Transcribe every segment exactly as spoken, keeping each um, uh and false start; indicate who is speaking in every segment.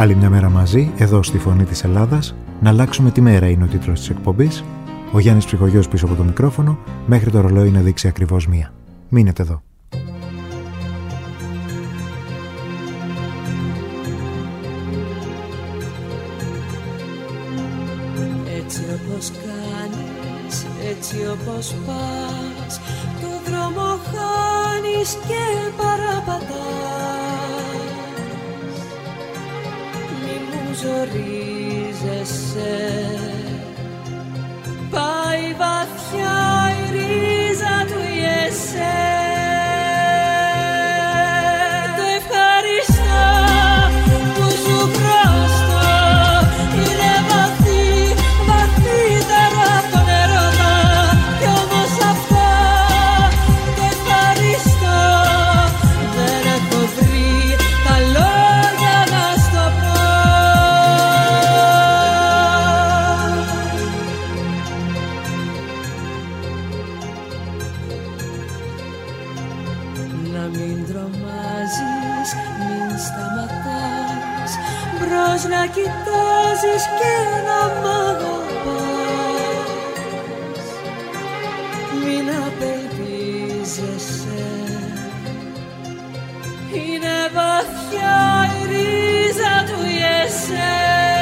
Speaker 1: Άλλη μια μέρα μαζί, εδώ στη Φωνή της Ελλάδας. Να αλλάξουμε τη μέρα είναι ο τίτλος της εκπομπής. Ο Γιάννης Ψυχογιός πίσω από το μικρόφωνο, μέχρι το ρολόι να δείξει ακριβώς μία. Μείνετε εδώ.
Speaker 2: Έτσι όπως κάνεις, έτσι όπως πας, το δρόμο χάνεις και παραπατάς. Μη μου ζορίζεσαι, πάει βαθιά η ρίζα του η εσέ. Το ευχαριστώ που σου χρωστώ, είναι βαθύ, βαθύτερα από τον έρωτα. Κι όμως αυτά το ευχαριστώ, δεν έχω βρει τα λόγια να στο πω. Να μην τρομάζεις, μην σταματάς, μπρος να κοιτάζεις και να μ' αγαπάς. Μην απελπίζεσαι, είναι βαθιά η ρίζα του η εσέ.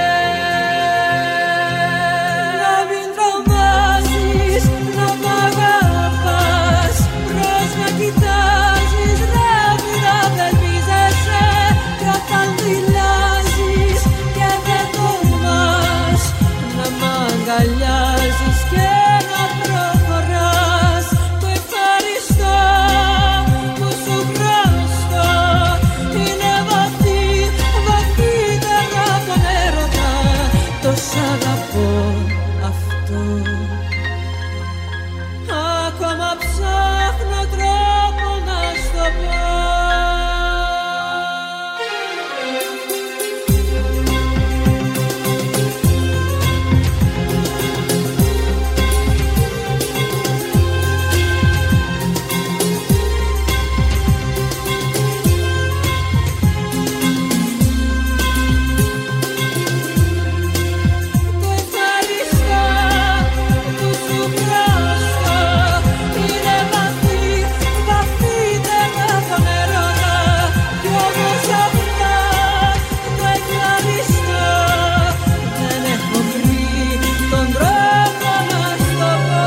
Speaker 2: Να μην τρομάζεις, να μ' αγαπάς, μπρος να κοιτάζεις, να μην απελπίζεσαι. Κι όταν δηλάζεις και δεν τολμάς, να μ' αγκαλιάζεις και να προχωράς. Το ευχαριστώ που σου χρωστώ, είναι βαθύ, βαθύτερα από τον έρωτα. Το σ' αγαπώ αυτό, ακόμα ψάχνω τρόπο να στο πω. Το ευχαριστώ που σου χρωστώ, είναι βαθύ, βαθύτερα από τον έρωτα. Κι όμως αυτά το ευχαριστώ, δεν έχω βρει τον τρόπο να στο πω.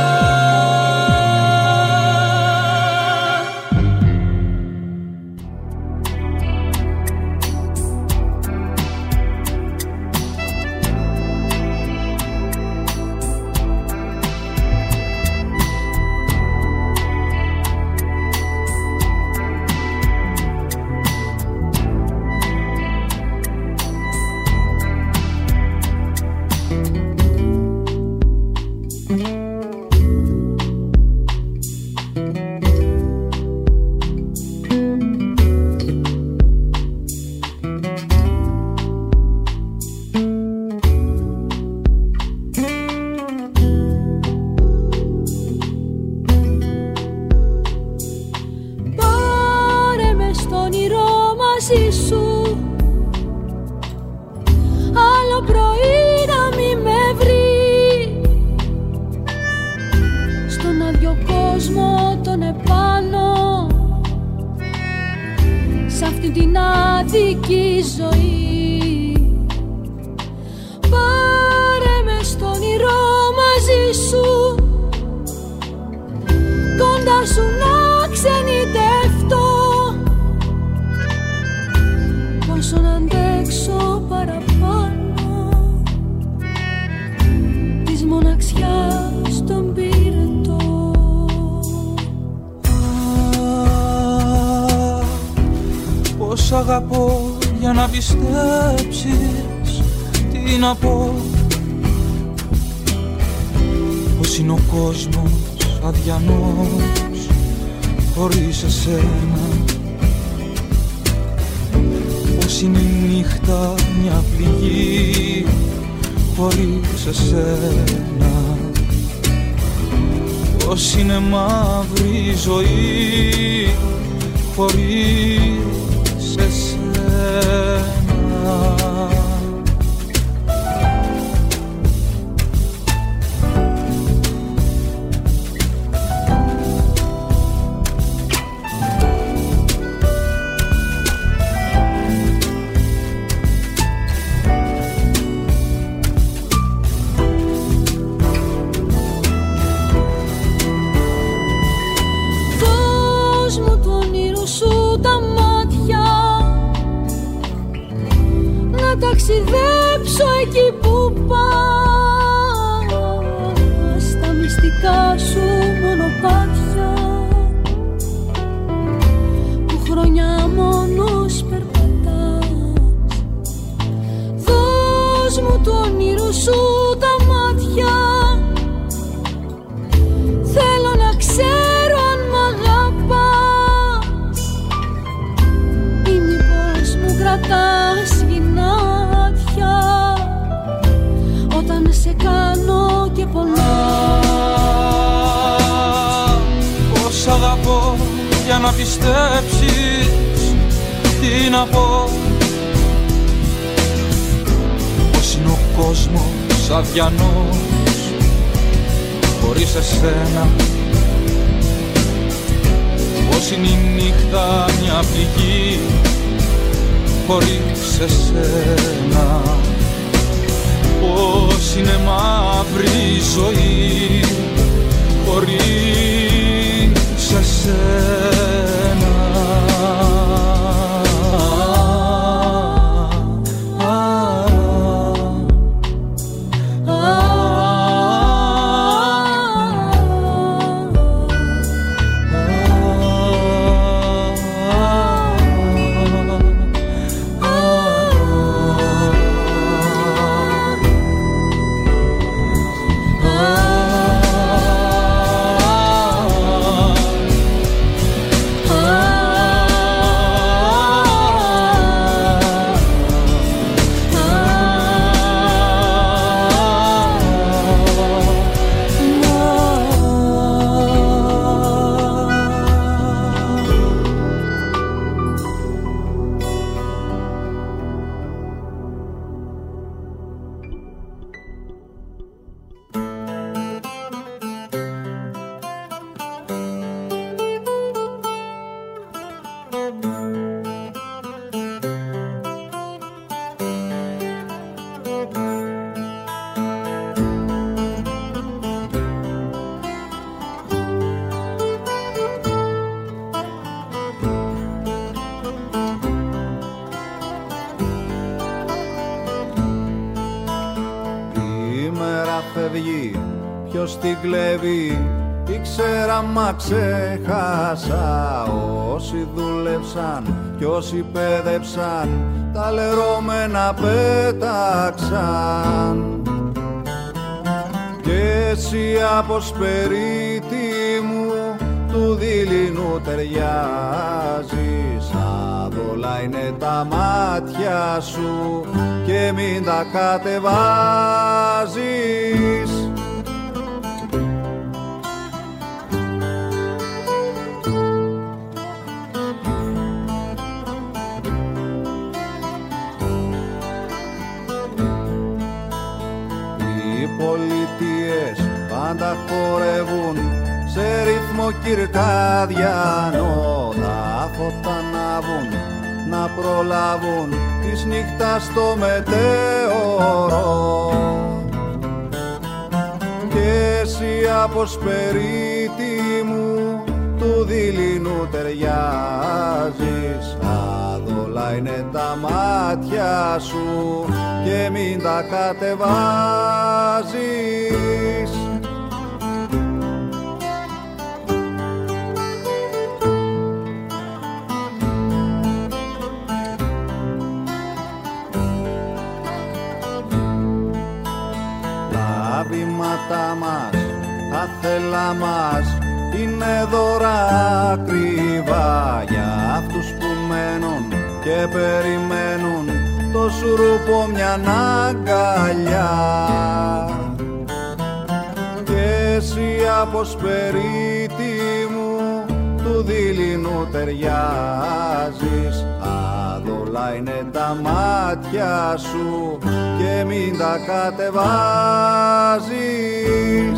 Speaker 2: Πάρε με στο όνειρο μαζί σου, άλλο πρωί να μη με βρει. Στον άδειο κόσμο τον επάνω, σ' αυτή την άδικη ζωή. Πάρε με στο όνειρο μαζί σου, κοντά σου να ξενιτευτώ. Πόσο να αντέξω παραπάνω της μοναξιάς τον πυρετό.
Speaker 3: Πώς αγαπώ για να πιστέψεις, τι να πω. Πώς είναι ο κόσμος αδιανός χωρίς εσένα. Πώς είναι η νύχτα μια πληγή χωρίς εσένα. Πώς είναι μαύρη η ζωή χωρίς εσένα.
Speaker 2: εκεί που πας, τα μυστικά σου μονοπάτια που χρόνια μόνος περπατάς. Δώσ' μου του όνειρου σου τα μάτια, θέλω να ξέρω αν μ' αγαπάς ή μήπως μου κρατάς γυνάτια όταν σε κάνω και πονάς.
Speaker 3: Πώς αγαπώ για να πιστέψεις, τι να πω, πως είναι ο κόσμος αδιανός χωρίς εσένα, πως είναι η νύχτα μια πληγή χωρίς εσένα, πως είναι μαύρη η ζωή χωρίς εσένα.
Speaker 4: Ποιος την κλέβει, ήξερα μα ξέχασα. Όσοι δούλεψαν κι όσοι πέδεψαν, τα λερώμενα πέταξαν. Κι εσύ από σπερίτη μου του δειλινού ταιριάζεις. Άδολα είναι τα μάτια σου και μην τα κατεβάζεις. Πολιτείες πάντα χορεύουν σε ρυθμό κυρκάδιανο. Τα φώτα ανάβουν να προλάβουν της νύχτας το μετέωρο. Κι εσύ από σπερίτη μου του δειλινού ταιριάζεις. Άδολα είναι τα μάτια σου και μην τα κατεβάζεις. Τα βήματα μας, τα θέλα μας είναι δώρα ακριβά για αυτούς που μένουν και περιμένουν το σουρούπο μια αγκαλιά. Κι εσύ από σπερίτη μου του δειλινού ταιριάζεις. Άδολα είναι τα μάτια σου και μην τα κατεβάζεις.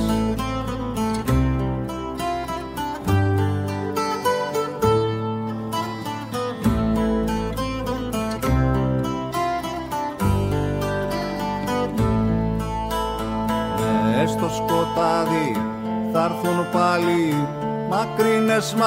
Speaker 4: Στο σκοτάδι θa'ρθουν πάλι μακρινές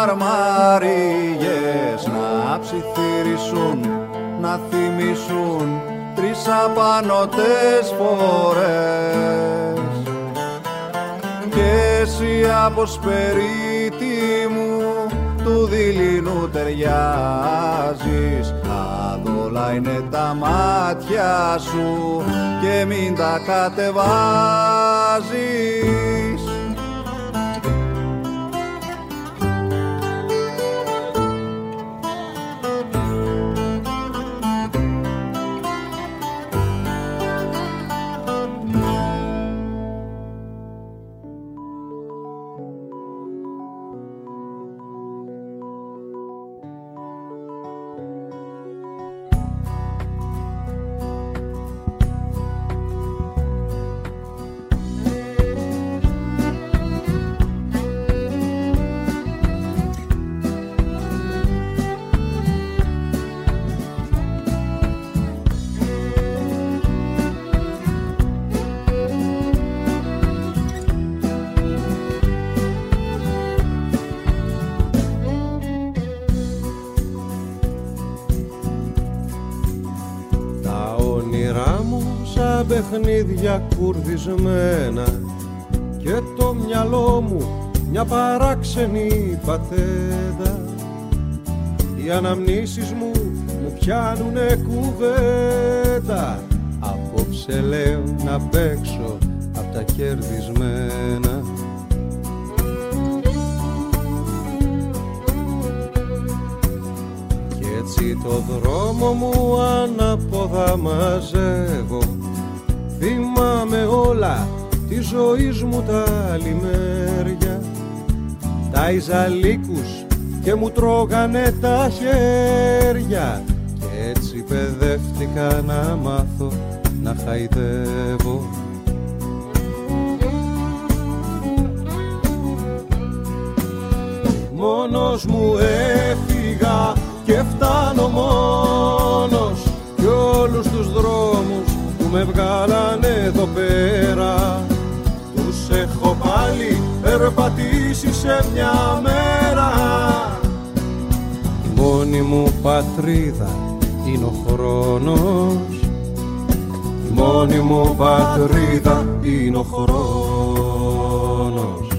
Speaker 4: μαρμάριες να ψιθυρίσουν, να θυμίσουν τρεις απανωτές φορές και εσύ αποσπερίτη μου του δειλινού ταιριάζεις. Άδολα είναι τα μάτια σου και μην τα κατεβάζεις.
Speaker 5: Παιχνίδια κουρδισμένα και το μυαλό μου μια παράξενη πατέντα. Οι αναμνήσεις μου μου πιάνουνε κουβέντα. Απόψε λέω να παίξω απ' τα κερδισμένα. Κι έτσι το δρόμο μου ανάποδα μαζεύω. Θυμάμαι όλα τη ζωής μου τα λιμέρια. Τα Ιζαλίκους και μου τρώγανε τα χέρια. Κι έτσι παιδεύτηκα να μάθω να χαϊδεύω. Μόνος μου έφυγα και φτάνω μόνος κι όλους τους δρόμους που με βγάλανε εδώ πέρα τους έχω πάλι περπατήσει σε μια μέρα. Η μόνη μου πατρίδα είναι ο χρόνος. Η μόνη μου πατρίδα είναι ο χρόνος.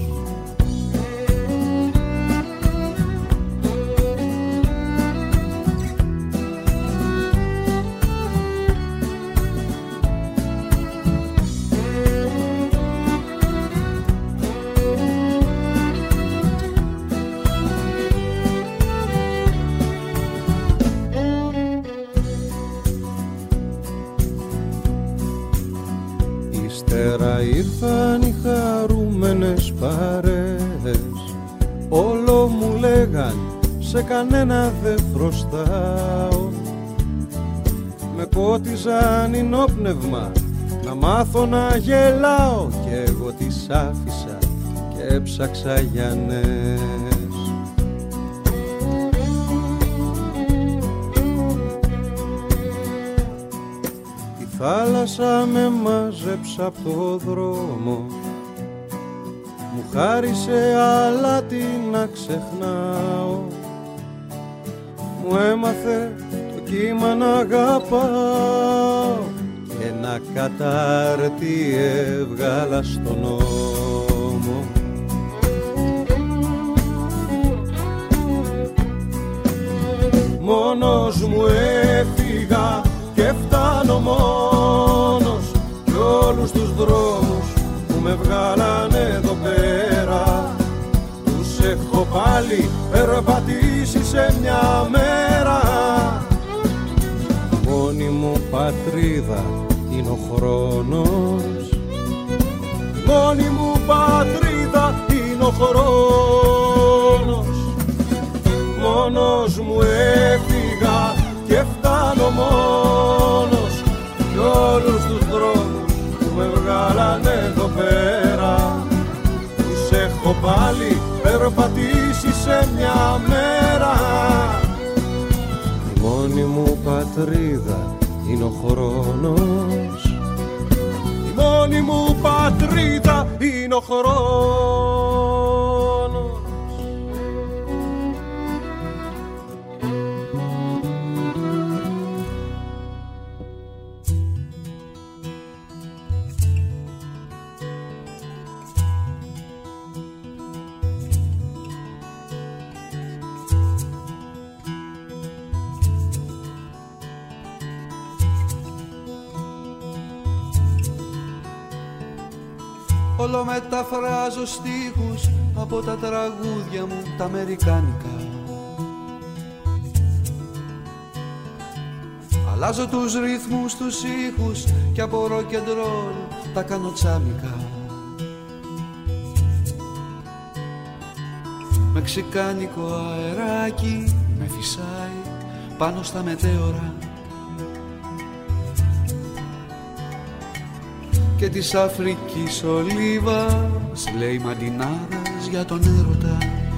Speaker 5: Ήρθαν οι χαρούμενες παρέες. Όλο μου λέγαν σε κανένα δεν χρωστάω. Με πότιζαν ενόπνευμα να μάθω να γελάω. Κι εγώ τις άφησα και έψαξα για νες. Η θάλασσα με μάζεψε απ' το δρόμο. Μου χάρισε αλάτι να ξεχνάω. Μου έμαθε το κύμα να αγαπάω και ένα κατάρτι έβγαλα στον νόμο. Μόνος μου έφυγα και φτάνω μόνος κι όλους τους δρόμους που με βγάλανε εδώ πέρα τους έχω πάλι περπατήσει σε μια μέρα. Μόνη μου πατρίδα είναι ο χρόνος. Μόνη μου πατρίδα είναι ο χρόνος. Μόνος μου έφυγα και φτάνω μόνος κι όλους τους δρόμους που με βγάλανε εδώ πέρα τους έχω πάλι περπατήσει σε μια μέρα. Η μόνη μου πατρίδα είναι ο χρόνος. Η μόνη μου πατρίδα είναι ο χρόνος.
Speaker 6: Όλο μεταφράζω στίχους από τα τραγούδια μου τα αμερικάνικα. Αλλάζω τους ρυθμούς, τους ήχους και από rock and roll τα κάνω τσάμικα. Μεξικάνικο αεράκι με φυσάει πάνω στα μετέωρα και της Αφρικής ολίβας λέει μαντινάδας για τον έρωτα.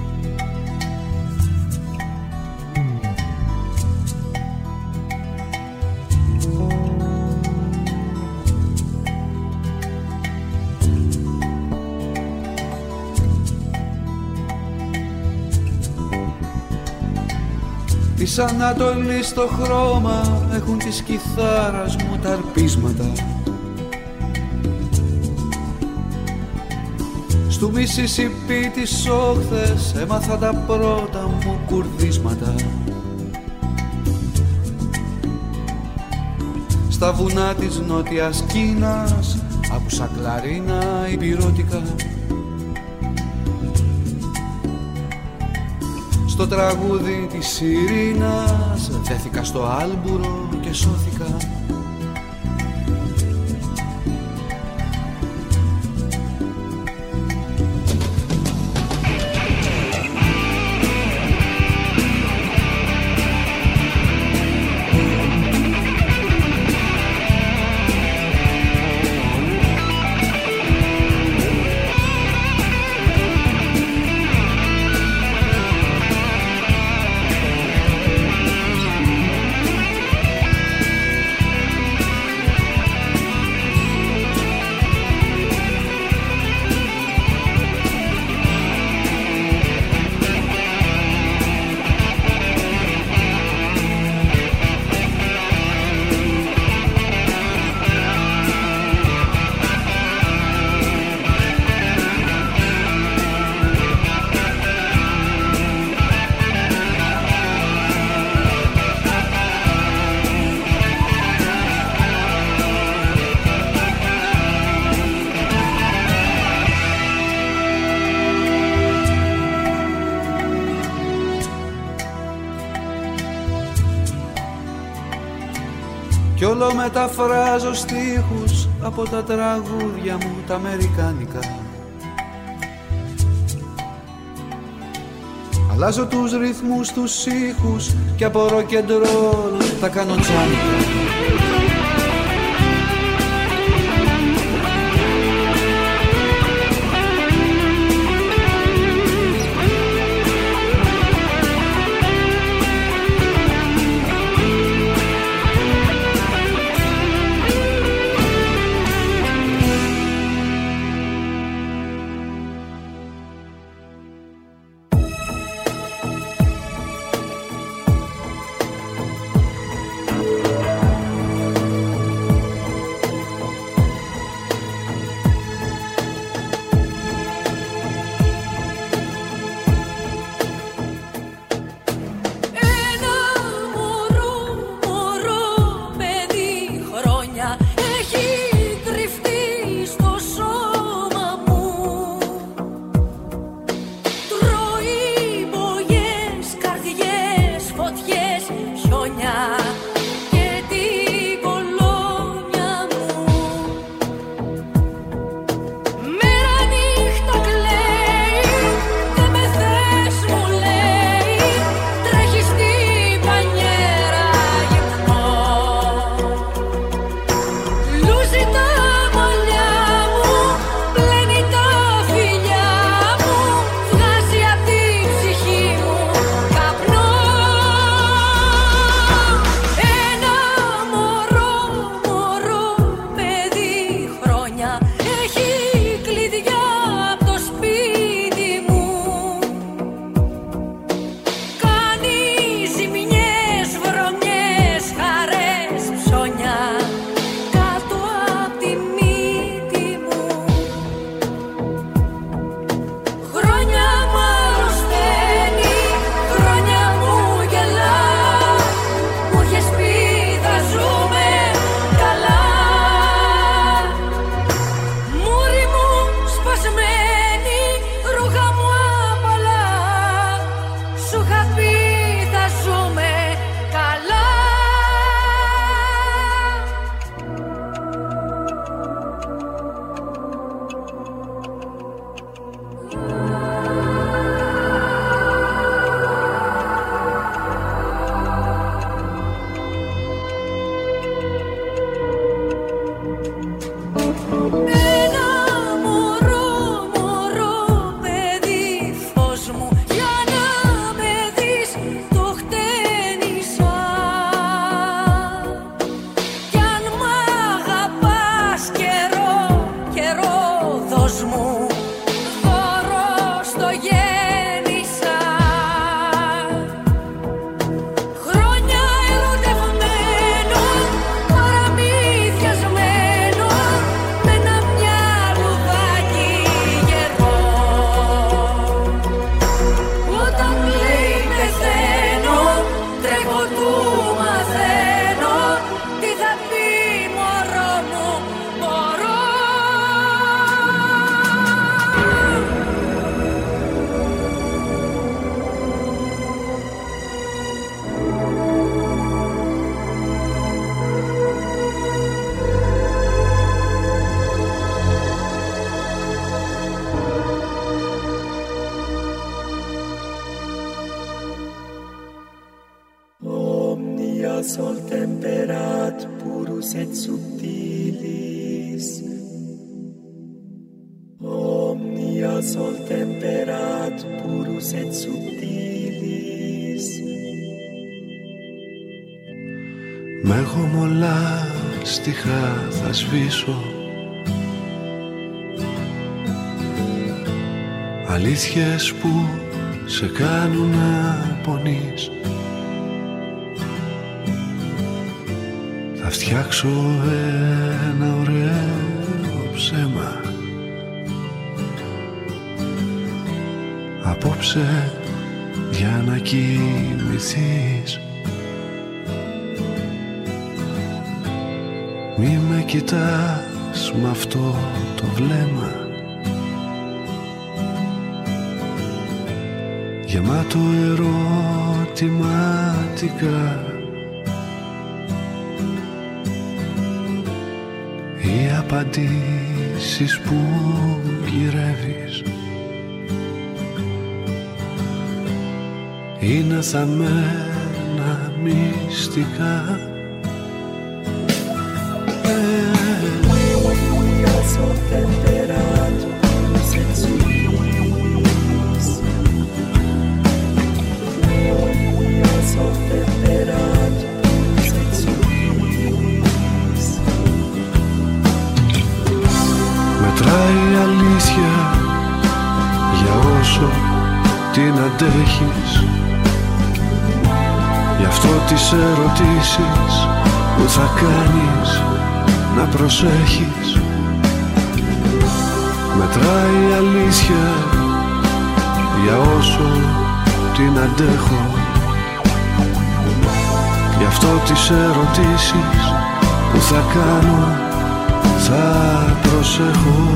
Speaker 6: Της Ανατολής στο χρώμα έχουν της κιθάρας μου τα αρπίσματα. Στου Μισισιπί τις όχθες έμαθα τα πρώτα μου κουρδίσματα. Στα βουνά της Νότιας Κίνας άκουσα κλαρίνα υπηρώτικα. Στο τραγούδι της Ειρήνας δέθηκα στο άλμπουρο και σώθηκα. Κι όλο μεταφράζω στίχους από τα τραγούδια μου τα αμερικάνικα. Αλλάζω τους ρυθμούς, τους ήχους και από rock and roll τα κάνω τσάμικα.
Speaker 7: sol temperat purus et subtilis.
Speaker 8: Με γομολά στιχά θα σβήσω, αλήθειες που σε κάνουν να πονείς. Θα φτιάξω ένα ωραίο ψέμα απόψε για να κοιμηθείς. Μη με κοιτάς μ' αυτό το βλέμμα γεμάτο ερωτηματικά. Οι απαντήσεις που γυρεύεις είναι θαμμένα μυστικά.
Speaker 7: Sol temperat purus et subtilis. Sol temperat purus et subtilis.
Speaker 8: Μετράει η αλήθεια για όσο την αντέχεις. Γι' αυτό τις ερωτήσεις που θα κάνεις να προσέχεις. Μετράει η αλήθεια για όσο την αντέχω. Γι' αυτό τις ερωτήσεις που θα κάνω θα προσέχω.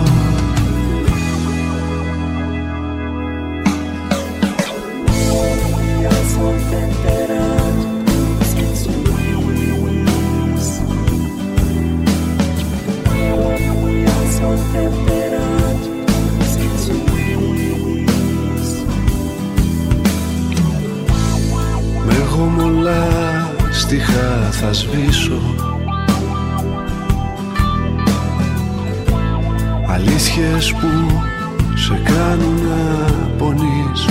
Speaker 8: Στιχά θα σβήσω, αλήθειες που σε κάνουν να πονείς.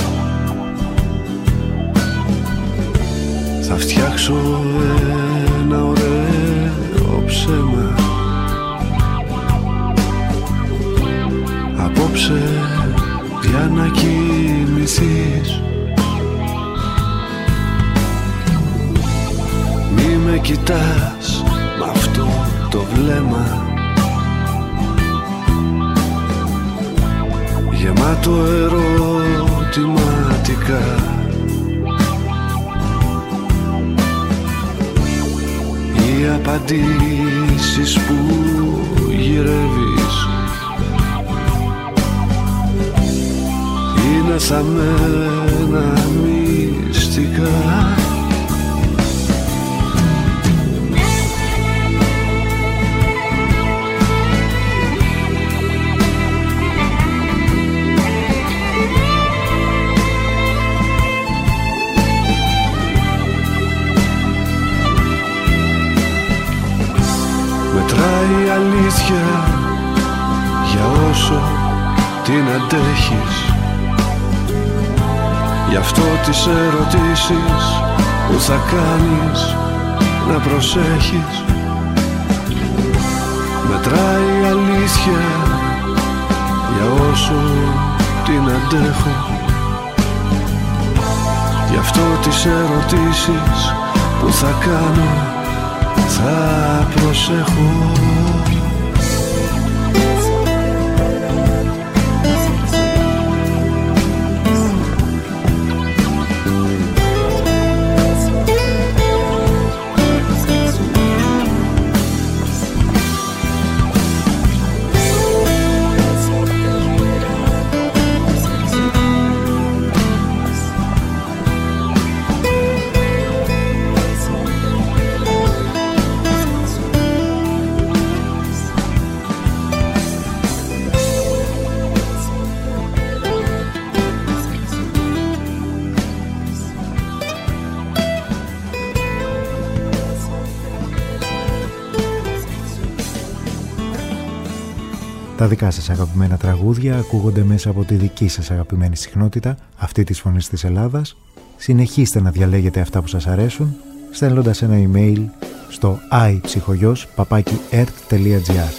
Speaker 8: Θα φτιάξω ένα ωραίο ψέμα απόψε για να κοιμηθείς. Μη με κοιτάς μ' αυτό το βλέμμα γεμάτο ερωτηματικά. Οι απαντήσεις που γυρεύεις είναι θαμμένα μυστικά. Μετράει η αλήθεια για όσο την αντέχεις. Γι' αυτό τις ερωτήσεις που θα κάνεις να προσέχεις. Μετράει η αλήθεια για όσο την αντέχω. Γι' αυτό τις ερωτήσεις που θα κάνω θα προσέχω.
Speaker 1: Τα δικά σας αγαπημένα τραγούδια ακούγονται μέσα από τη δική σας αγαπημένη συχνότητα, αυτή της Φωνής της Ελλάδας. Συνεχίστε να διαλέγετε αυτά που σας αρέσουν, στέλνοντας ένα email στο iPsychogos παπάκι ερτ τελεία τζι άρ.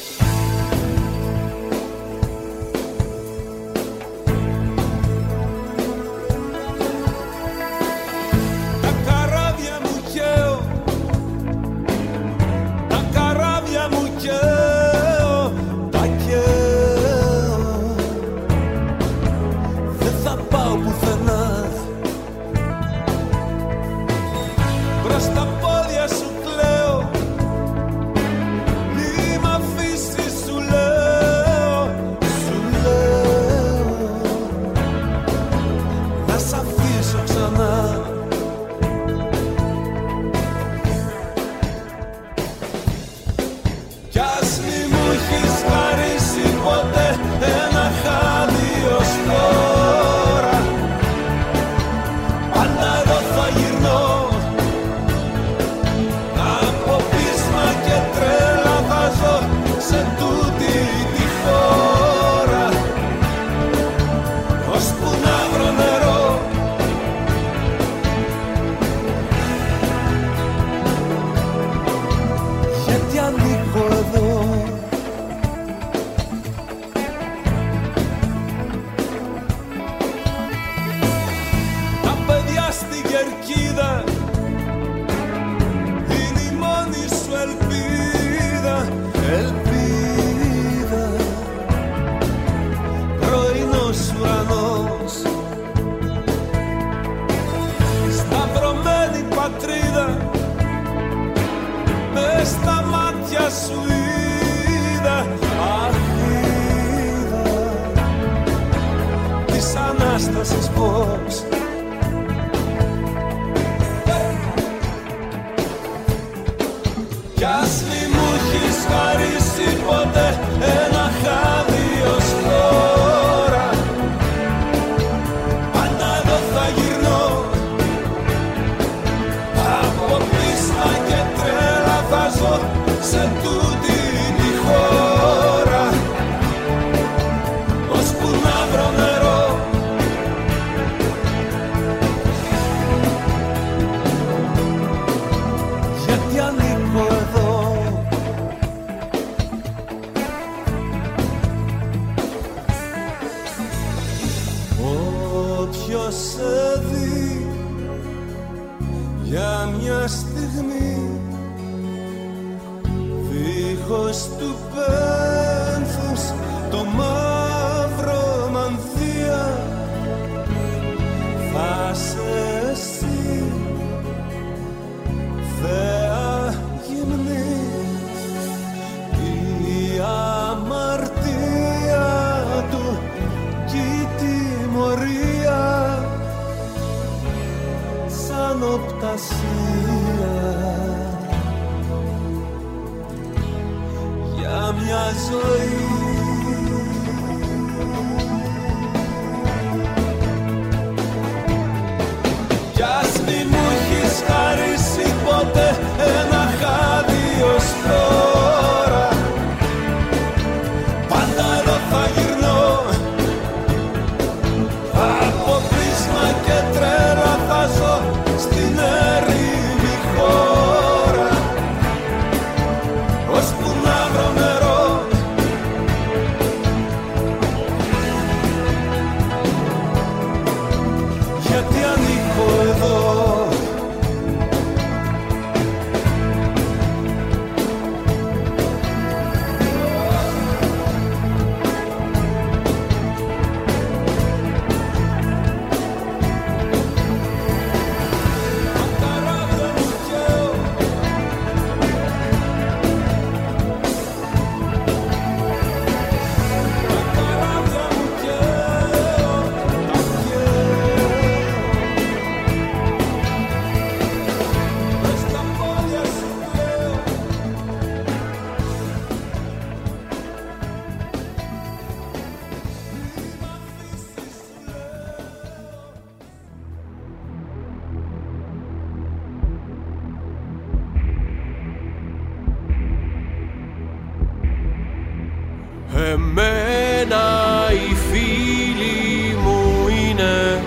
Speaker 5: Εμένα οι φίλοι μου είναι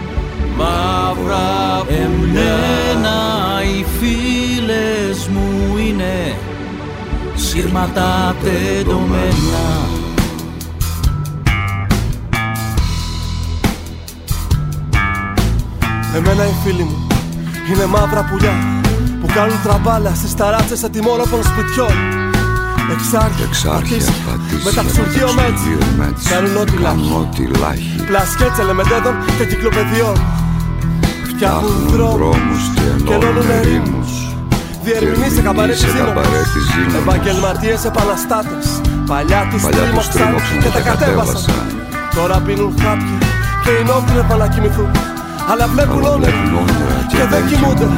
Speaker 5: μαύρα πουλιά.
Speaker 9: Εμένα οι φίλες μου είναι σύρματα τεντωμένα.
Speaker 5: Εμένα οι φίλοι μου είναι μαύρα πουλιά που κάνουν τραμπάλα στις ταράτσες ετοιμόλογων σπιτιών. Εξάρχεια,
Speaker 8: Εξάρχεια πατήσια,
Speaker 5: μεταξουργείωμες, κάνουν ό,τι λάχει. Πλασκέτς ελεμεντέδων και κυκλοπαιδιών. Φτιάχνουν δρόμους και ενώνουν ερήμους. Διερμηνείς σε καμπαρέτης δύναμος. Επαγγελματίες επαναστάτες. Παλιά τους τρίμωξαν και τα κατέβασαν. Τώρα πίνουν χάπια και είναι όπλευα να κοιμηθούν. Αλλά βλέπουν όνειρα και δεν κοιμούνται.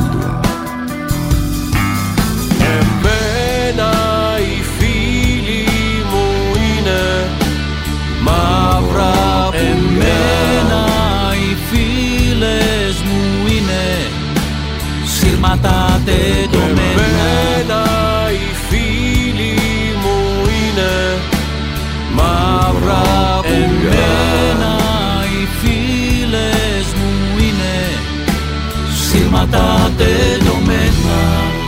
Speaker 5: Εμένα οι φίλοι μου είναι μαύρα πουλιά.
Speaker 9: Εμένα οι φίλες μου είναι σύρματα τεντωμένα.
Speaker 5: Εμένα οι φίλοι μου είναι μαύρα πουλιά.
Speaker 9: Εμένα οι φίλες μου είναι σύρματα τεντωμένα.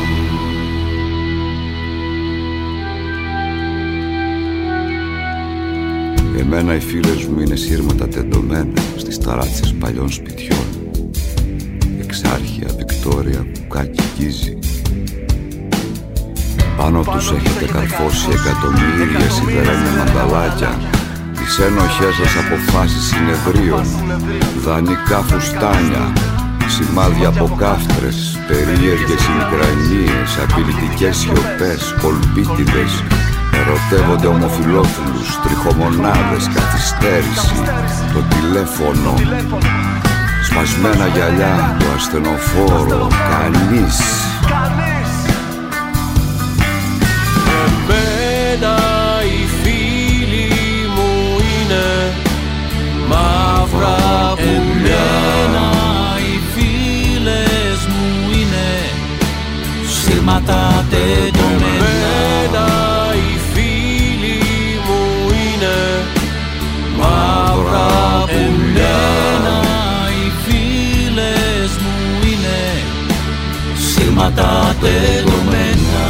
Speaker 8: Εμένα οι φίλες μου είναι σύρματα τεντωμένα στις ταράτσες παλιών σπιτιών. Εξάρχεια, Βικτόρια, Κουκάκι, Γκίζι. Πάνω τους έχετε καρφώσει εκατομμύρια σιδερένια μανταλάκια. Τις ένοχές σας αποφάσεις συνεδρίων, δανεικά φουστάνια, σημάδια από κάφτρες, περίεργες ημικρανίες, απειλητικές σιωπές, κολπίτιδες. Ερωτεύονται ομοφυλόφιλους, τριχομονάδες, καθυστέρηση, το τηλέφωνο, σπασμένα γυαλιά, το ασθενοφόρο, κανείς.
Speaker 5: Εμένα οι φίλοι μου είναι μαύρα πουλιά.
Speaker 9: Εμένα οι φίλες μου είναι σύρματα τεντωμένα.
Speaker 5: Εμένα οι φίλοι μου είναι μαύρα πουλιά.
Speaker 9: Εμένα οι φίλες μου είναι σύρματα τεντωμένα.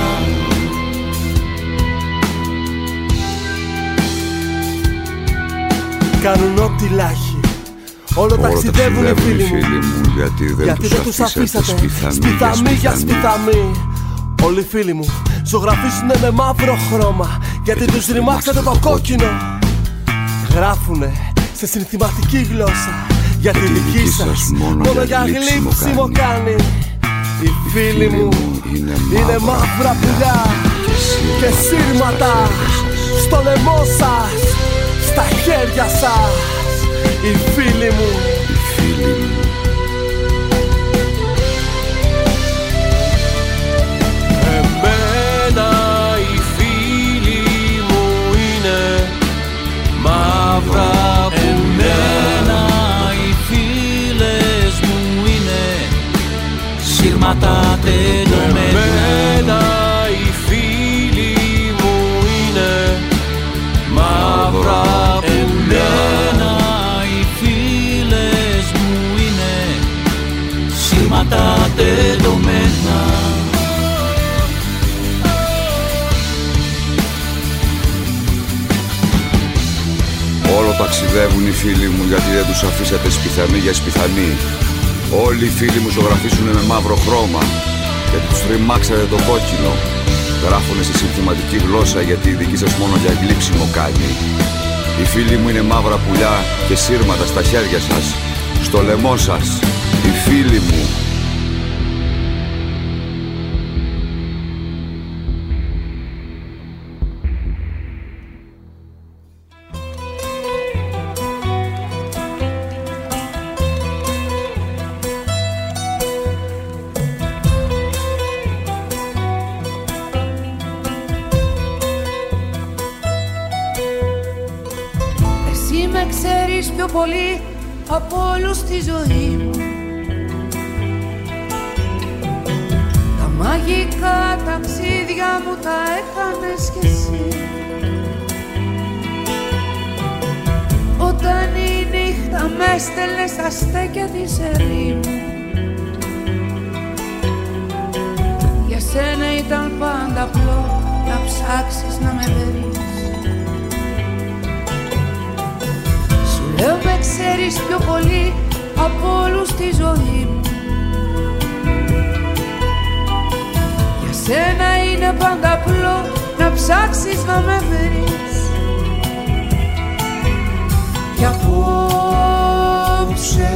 Speaker 5: Κάνουν ό,τι λάχει. Όλο ταξιδεύουν οι φίλοι μου,
Speaker 8: γιατί δεν,
Speaker 5: γιατί
Speaker 8: τους,
Speaker 5: δεν τους αφήσατε
Speaker 8: σπιθαμή,
Speaker 5: σπιθαμή για σπιθαμή. Όλοι οι φίλοι μου ζωγραφίσουνε με μαύρο χρώμα, γιατί τους ρημάξατε το κόκκινο. Γράφουνε σε συνθηματική γλώσσα, για τη δική σας μόνο για γλύψιμο κάνει. Οι φίλοι μου είναι μαύρα πουλιά και σύρματα στο λαιμό σας, στα χέρια σας. Οι φίλοι μου,
Speaker 8: οι φίλοι μου.
Speaker 5: Εμένα οι φίλοι μου είναι μαύρα πουλιά.
Speaker 9: Εμένα οι φίλες μου είναι σύρματα τεντωμένα.
Speaker 5: Εμένα οι φίλοι μου είναι μαύρα πουλιά.
Speaker 9: Σύρματα τεντωμένα.
Speaker 8: Όλο ταξιδεύουν οι φίλοι μου, γιατί δεν τους αφήσατε σπιθαμή για σπιθαμή. Όλοι οι φίλοι μου ζωγραφίσουνε με μαύρο χρώμα, γιατί τους τριμάξατε το κόκκινο. Γράφουνε σε συνθηματική γλώσσα, γιατί η δική σας μόνο για γλύψιμο κάνει. Οι φίλοι μου είναι μαύρα πουλιά και σύρματα στα χέρια σας, στο λαιμό σας. Οι φίλοι μου.
Speaker 2: Εσύ με ξέρεις πιο πολύ από όλους στη ζωή μου. Τα μαγικά ταξίδια μου τα έκανες κι εσύ.
Speaker 10: με έστελνε στα στέκια της ερήμου. Για σένα ήταν πάντα απλό να ψάξεις να με βρεις. Σου λέω με ξέρεις πιο πολύ από όλους τη ζωή μου. Για σένα είναι πάντα απλό να ψάξεις να με βρεις. Κι απόψε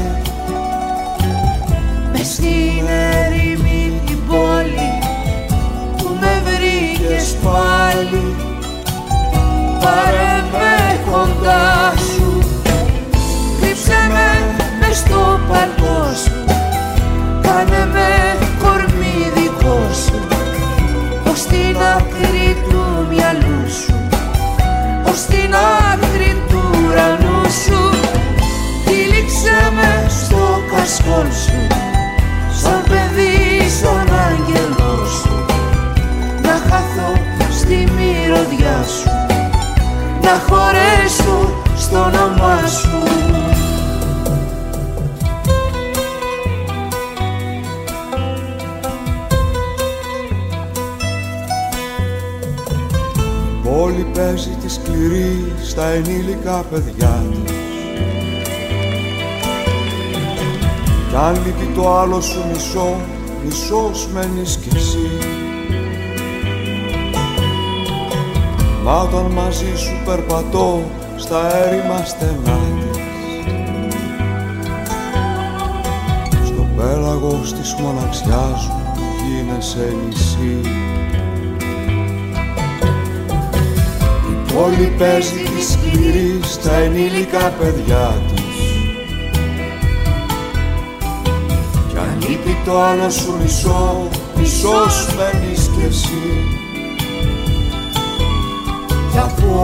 Speaker 10: μες στην ερήμη την πόλη που με βρήκες πάλι, πάρε με κοντά σου, κρύψε με μες στο παλτό σου, κάνε με κορμί δικό σου, ως την άκρη του μυαλού σου, ως την άκρη του ουρανού σου. Τύλιξε με στο κασκόλ σου, σαν παιδί, σαν άγγελό σου, να χαθώ στη μυρωδιά σου, να χωρέσω στο όνομά σου.
Speaker 6: Πόλη παίζει τη σκληρή στα ενήλικα παιδιά της. Κι αν λείπει το άλλο σου μισό, μισός μένεις κι εσύ. Μα όταν μαζί σου περπατώ στα έρημα στενά της, στο πέλαγος της μοναξιάς σου γίνεσαι νησί. Όλη παίζει τη σκληρή στα ενήλικα παιδιά της. Κι αν λείπει το άλλο σου μισό, μισός μένεις κι εσύ. Κι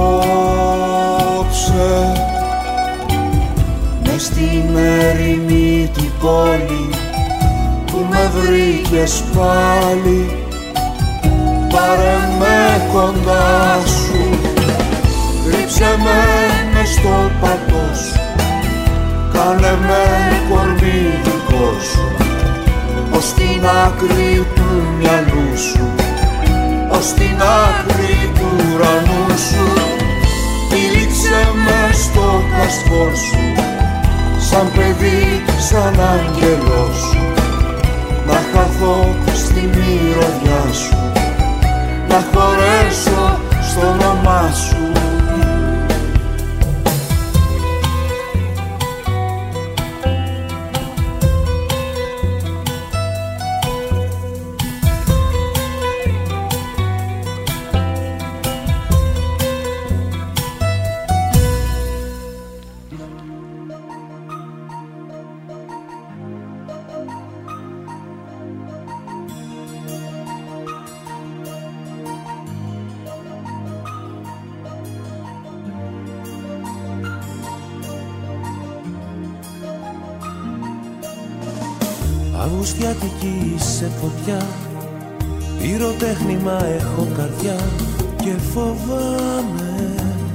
Speaker 6: απόψε μες στην ερημή την πόλη που με βρήκες πάλι, πάρε με κοντά σου, κρύψε με μες στο παλτό σου, κάνε με κορμί δικό σου, ως την άκρη του μυαλού σου, ως την άκρη του ουρανού σου. Τύλιξε με στο κασκόλ σου, σαν παιδί, σαν άγγελό σου, να χαθώ στη μυρωδιά σου, να χωρέσω στο όνομά σου.
Speaker 11: Αυγουστιάτικη σε φωτιά, πυροτέχνημα έχω καρδιά και φοβάμαι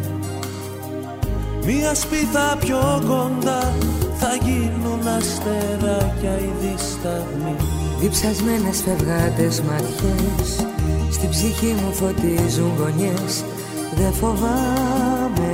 Speaker 11: μια σπίθα πιο κοντά θα γίνουν αστεράκια οι δισταγμοί.
Speaker 12: Διψασμένες φευγάτες ματιές στην ψυχή μου φωτίζουν γωνιές, δεν φοβάμαι.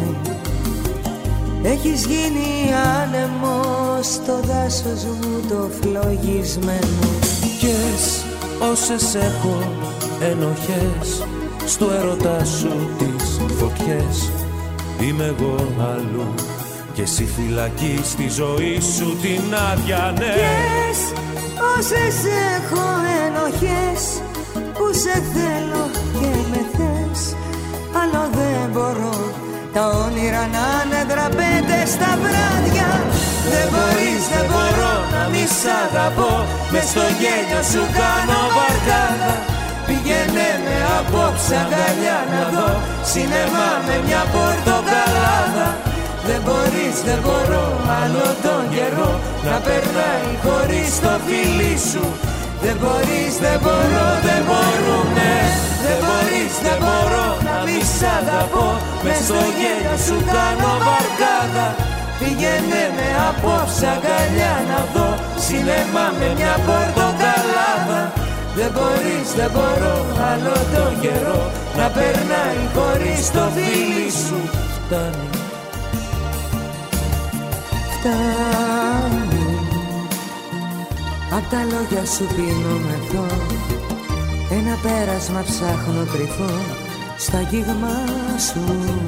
Speaker 12: Έχεις γίνει άνεμος στο δάσος μου το φλογισμένο.
Speaker 11: Κες όσες έχω ενοχές στο έρωτα σου τις φωτιές, είμαι εγώ αλλού και εσύ φυλακή στη ζωή σου την άδεια, ναι.
Speaker 12: Κες όσες έχω ενοχές που σε θέλω και με θες, άλλο δεν μπορώ τα όνειρα να είναι δραπέτες στα βράδια. Δεν μπορείς, δεν μπορώ να μη σ' αγαπώ, μες στο γέλιο σου κάνω βαρκάδα. Πήγαινε με απόψε αγκαλιά να δω σινεμά με μια πορτοκαλάδα. Δεν μπορείς, δεν μπορώ άλλο τον καιρό να περνάει χωρίς το φιλί σου. Δεν μπορείς, δεν μπορώ, δεν μπορούμε. Δεν μπορείς, δεν μπορώ να μη σ' αγαπώ, μες στο γέλιο σου κάνω βαρκάδα.
Speaker 11: Πήγαινε με απόψε αγκαλιά να δω σινεμά με μια πορτοκαλάδα. Δεν μπορείς, δεν μπορώ άλλο το καιρό να περνάει χωρίς το φίλι σου. Φτάνει,
Speaker 12: φτάνει. Απ' τα λόγια σου πίνω μεθό, ένα πέρασμα ψάχνω κρυφό στα αγγίγμα σου.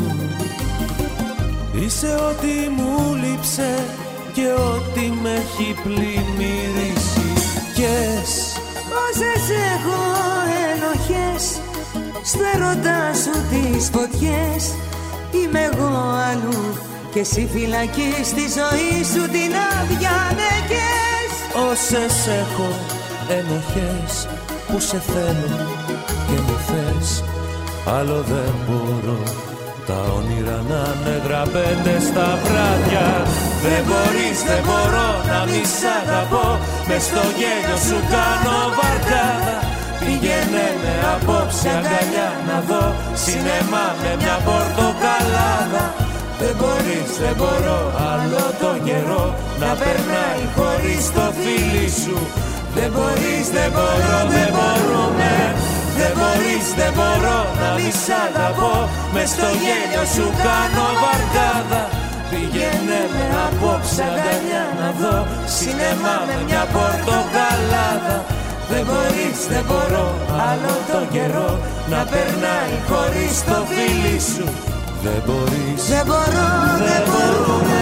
Speaker 11: Είσαι ό,τι μου λείψε και ό,τι με έχει πλημμυρίσει. Κες
Speaker 12: όσες έχω ενοχές στο έρωτά σου τις φωτιές. Είμαι εγώ αλλού και εσύ φυλακή στη ζωή σου την άδεια νεκές.
Speaker 11: Όσες έχω ενοχές που σε θέλω και με θες, άλλο δεν μπορώ τα όνειρα να είναι γραπέτες στα βράδια. Δεν μπορείς, δεν μπορώ να μη σ' αγαπώ, μες στο γέλιο σου κάνω βαρκάδα. Πήγαινε με απόψε αγκαλιά να δω σινεμά με μια πορτοκαλάδα. Δεν μπορείς, δεν μπορώ άλλο το καιρό να περνάει χωρίς το φίλι σου. Δεν μπορείς, δεν μπορώ, δεν μπορούμε. Δεν μπορείς, δεν μπορώ να μη σ' αγαπώ, μες στο γέλιο σου κάνω βαρκάδα. Πήγαινε με απόψε αγκαλιά να δω σινεμά με μια πορτοκαλάδα. Δεν μπορείς, δεν μπορώ άλλο το καιρό να περνάει χωρίς το φίλι σου. Δεν μπορείς,
Speaker 12: δεν μπορώ, δεν μπορούμε.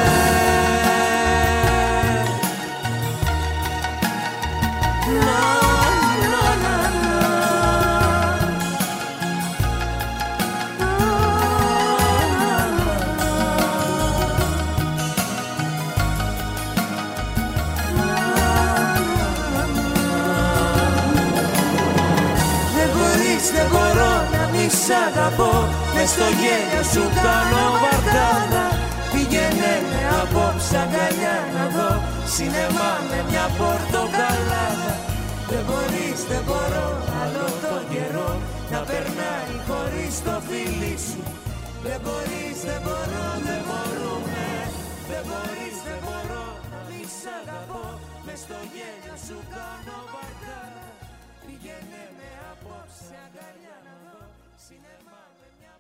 Speaker 11: Δεν μπορώ να μη σ' αγαπώ, μες στο γέλιο σου κάνω βαρκάδα. Πήγαινε με απόψε αγκαλιά να δω σινεμά με μια πορτοκαλάδα. Δεν μπορείς, δεν μπορώ άλλο το καιρό να περνάει χωρίς το φίλι σου. Δεν μπορείς, δεν μπορώ, δεν μπορούμε. Δεν μπορείς, δεν μπορώ να μη σ' αγαπώ, μες στο γέλιο σου κάνω βαρκάδα. Πήγαινε με απόψε αγκαλιά να δω σινεμά με μια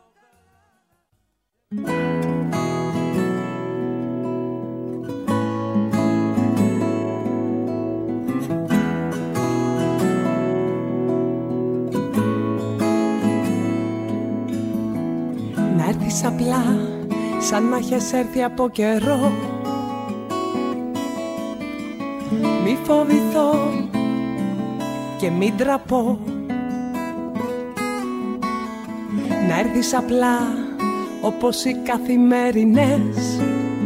Speaker 11: πορτοκαλάδα.
Speaker 13: Να έρθεις απλά σαν να έχεις έρθει από καιρό. Μη φοβηθώ και μην τραπώ. Να έρθεις απλά όπως οι καθημερινές,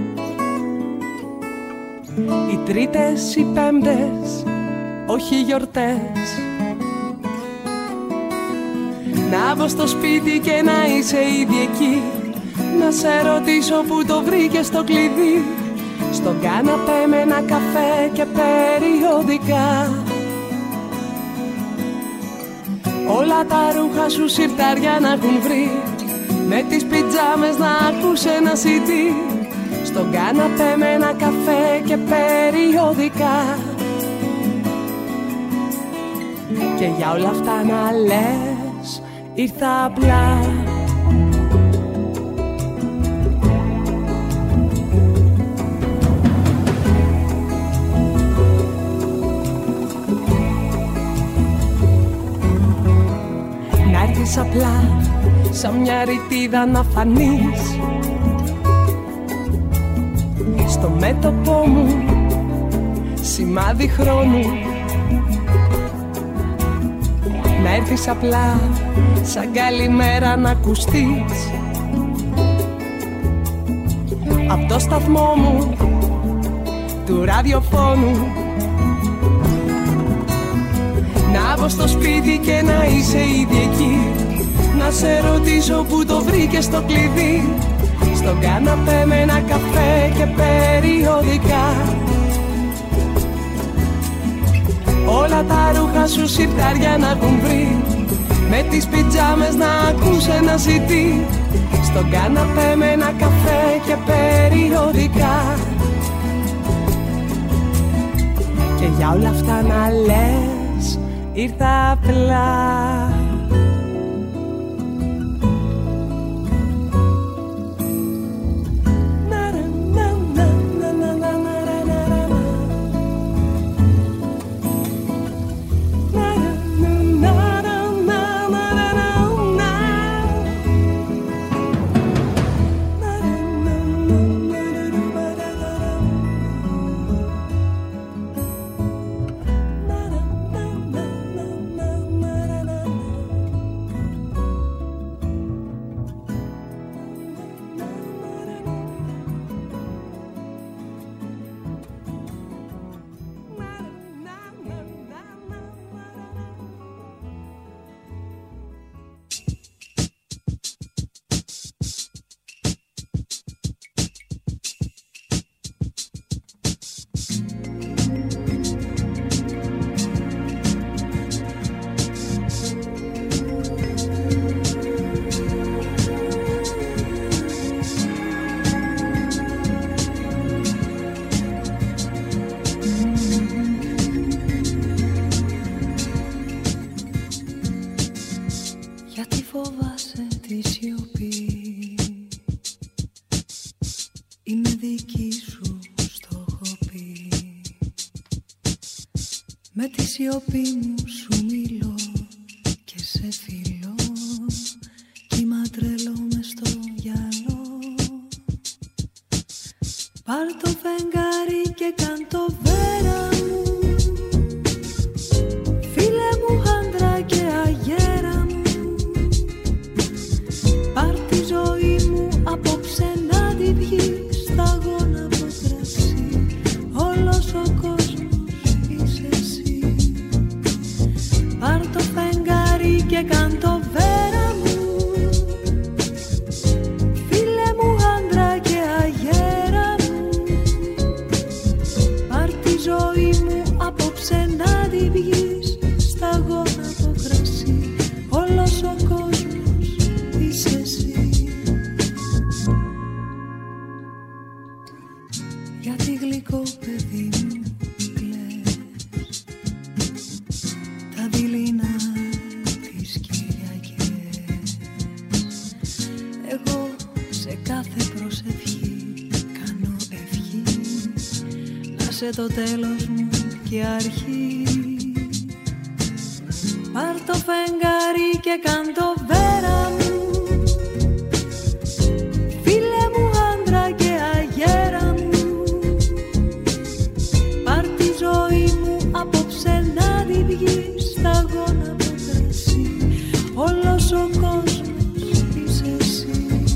Speaker 13: οι τρίτες, οι πέμπτες, όχι γιορτές. Να μπω στο σπίτι και να είσαι ήδη εκεί, να σε ρωτήσω που το βρήκες το κλειδί. Στον κάναπέ με ένα καφέ και περιοδικά. Όλα τα ρούχα σου σιρτάρια να έχουν βρει, με τις πιτζάμες να ακούς ένα σι ντι. Στον κάναπέ με ένα καφέ και περιοδικά. Και για όλα αυτά να λες, ήρθα απλά. Απλά σαν μια ρητίδα να φανείς στο μέτωπό μου, σημάδι χρόνου. Να έρθεις απλά σαν καλημέρα να ακουστείς απ' το σταθμό μου του ραδιοφώνου. Να μπω στο σπίτι και να είσαι ήδη εκεί, να σε ρωτήσω που το βρήκες το κλειδί. Στον κάναπέ με ένα καφέ και περιοδικά. Όλα τα ρούχα σου σιρτάρια να έχουν βρει, με τις πιτζάμες να ακούς ένα σι ντι. στον κάναπέ με ένα καφέ και περιοδικά. Και για όλα αυτά να λες ήρθα απλά.
Speaker 14: σιωπή μου σου μιλώ και σε φιλώ, κύμα τρελό μες στο γυαλό. Πάρ' το φεγγάρι και κάν' το βέρα μου, φίλε μου άντρα και αγέρα μου. Πάρ' τη ζωή μου απόψε να τη βγεις, σταγόνα από κρασί, όλος ο κόσμος είσαι εσύ. Πάρ' το φεγγάρι και κάν' το βέρα μου, φίλε μου άντρα και αγέρα μου. Πάρ' τη ζωή μου απόψε να τη βγεις, σταγόνα από κρασί, όλος ο κόσμος είσαι εσύ. Γιατί γλυκό παιδί μου κλαις τα δειλινά τις Κυριακές. Εγώ σε κάθε προσευχή κάνω ευχή να σε το τέλος μου και αρχή. Πάρ' το φεγγάρι και κάν' το βέρα μου, φίλε μου άντρα και αγέρα μου. Πάρ' τη ζωή μου απόψε να τη βγεις, σταγόνα από κρασί, όλος ο κόσμος είσαι εσύ.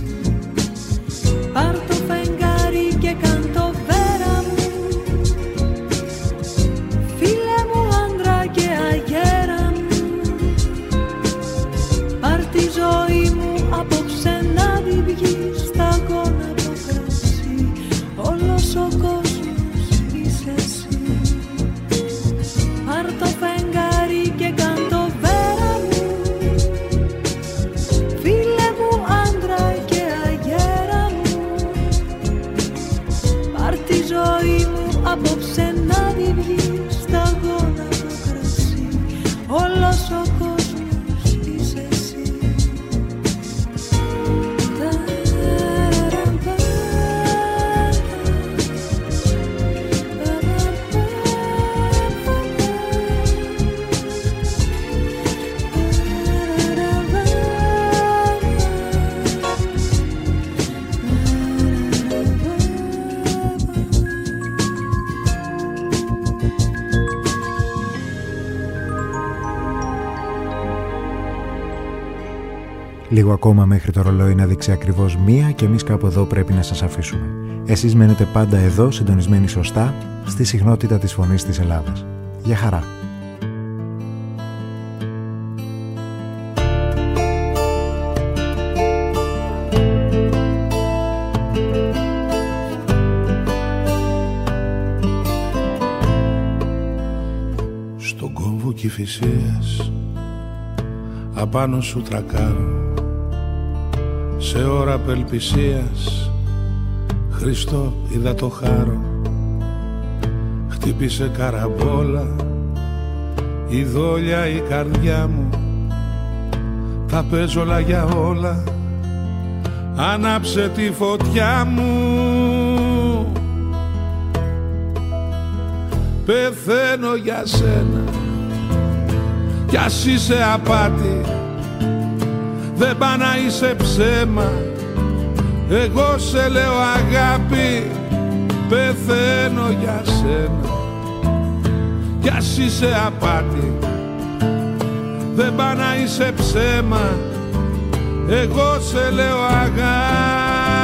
Speaker 14: Πάρ' το φεγγάρι και κάν' το βέρα μου, φίλε μου άντρα και αγέρα μου. Πάρ' τη ζωή μου απόψε να τη βγεις, σταγόνα από κρασί, όλος ο κόσμος είσαι εσύ. Πάρ' το φεγγάρι και κάν' το βέρα μου, φίλε μου άντρα και αγέρα μου. Πάρ' τη ζωή μου απόψε να τη βγεις, σταγόνα από κρασί, όλος ο κόσμος είσαι εσύ.
Speaker 1: Λίγο ακόμα μέχρι το ρολόι να δείξει ακριβώς μία και εμείς κάπου εδώ πρέπει να σας αφήσουμε. Εσείς μένετε πάντα εδώ, συντονισμένοι σωστά, στη συχνότητα της φωνής της Ελλάδας. Γεια χαρά!
Speaker 15: Στον κόμβο Κηφισίας απάνω σου τρακάρω, σε ώρα απελπισίας, Χριστό είδα το χάρο. Χτύπησε καραμπόλα η δόλια η καρδιά μου. Τα παίζω όλα για όλα, άναψε τη φωτιά μου. Πεθαίνω για σένα κι ας είσαι απάτη, δεν πά να είσαι ψέμα. Εγώ σε λέω αγάπη, πεθαίνω για σένα κι ας είσαι απάτη, δεν πά να είσαι ψέμα. Εγώ σε λέω αγάπη.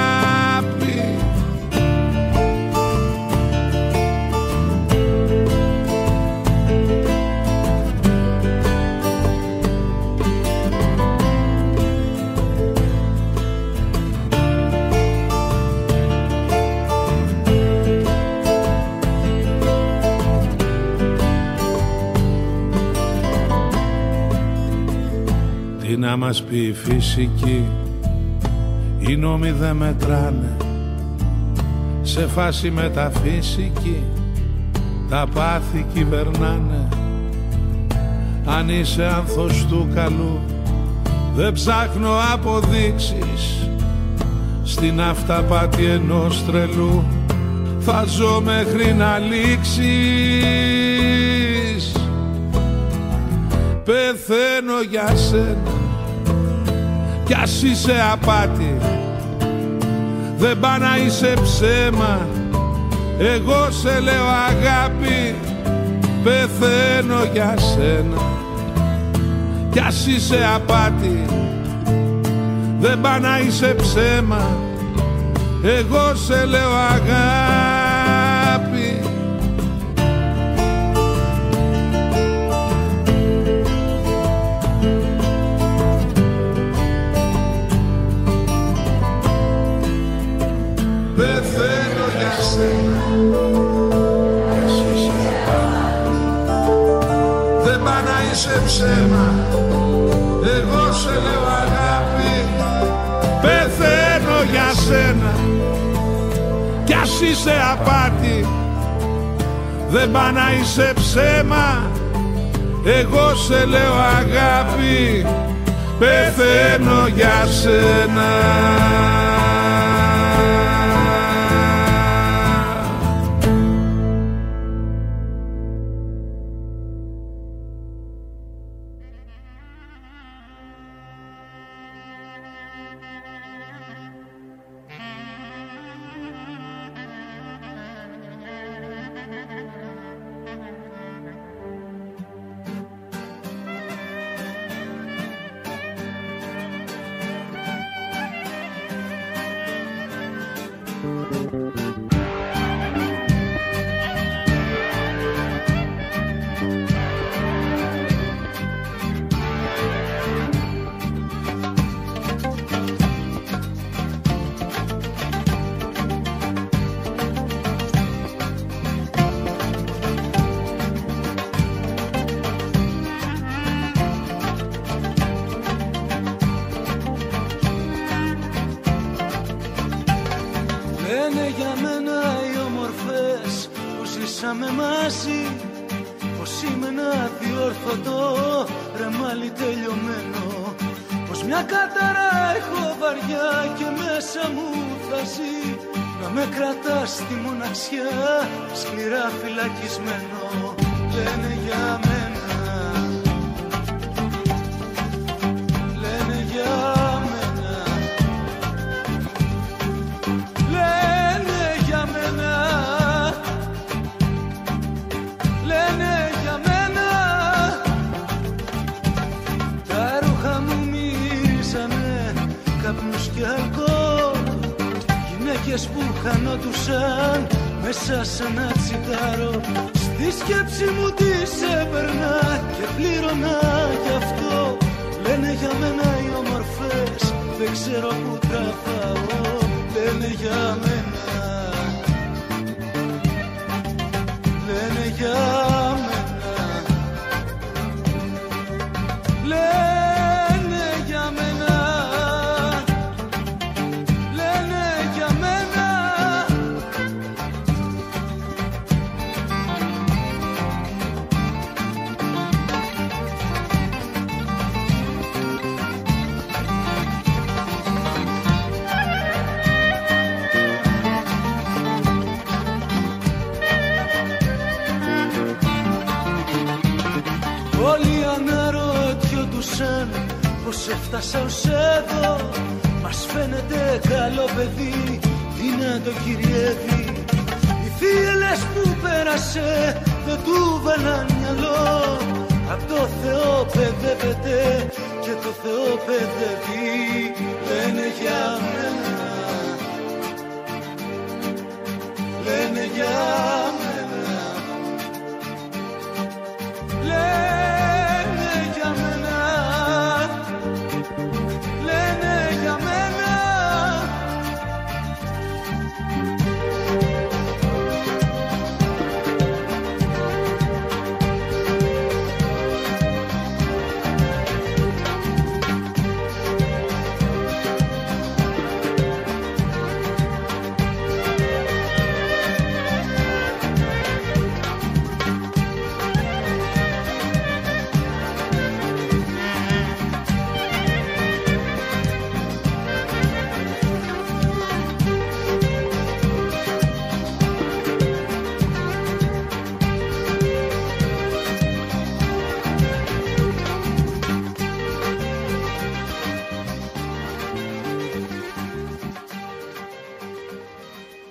Speaker 15: Τι να μας πει η φυσική, οι νόμοι δεν μετράνε. Σε φάση μεταφυσική τα πάθη κυβερνάνε. Αν είσαι άνθος του καλού, δεν ψάχνω αποδείξεις. Στην αυταπάτη ενός τρελού θα ζω μέχρι να λήξεις. Πεθαίνω για σένα κι ας είσαι απάτη, δεν πά να είσαι ψέμα. Εγώ σε λέω αγάπη, πεθαίνω για σένα κι ας είσαι απάτη, δεν πά να είσαι ψέμα. Εγώ σε λέω αγάπη. Πεθαίνω για σένα κι ας είσαι απάτη, δεν πά να είσαι ψέμα. Εγώ σε λέω αγάπη, πεθαίνω για σένα κι ας είσαι απάτη, δεν πά να είσαι ψέμα. Εγώ σε λέω αγάπη, πεθαίνω για σένα.
Speaker 16: Σκληρά φυλακισμένο, λένε για μένα, λένε για μένα, λένε για μένα, λένε για μένα. Τα ρούχα μου μυρίζανε καπνούς και αλκοόλ, γυναίκες που χανόντουσαν μέσα σε ένα τσιγάρο. Στη σκέψη μου τις έπαιρνα και πλήρωνα γι' αυτό. Λένε για μένα οι όμορφες, δεν ξέρω που τραβάω. Λένε για μένα, λένε για μένα, λένε για μένα, έφτασα ως εδώ. Μας φαίνεται καλό παιδί, τι να το κυριεύει. Οι θύελες που πέρασε δεν του βάλαν μυαλό. Απ' το Θεό παιδεύεται και το Θεό παιδεύει. Δεν είναι για μένα,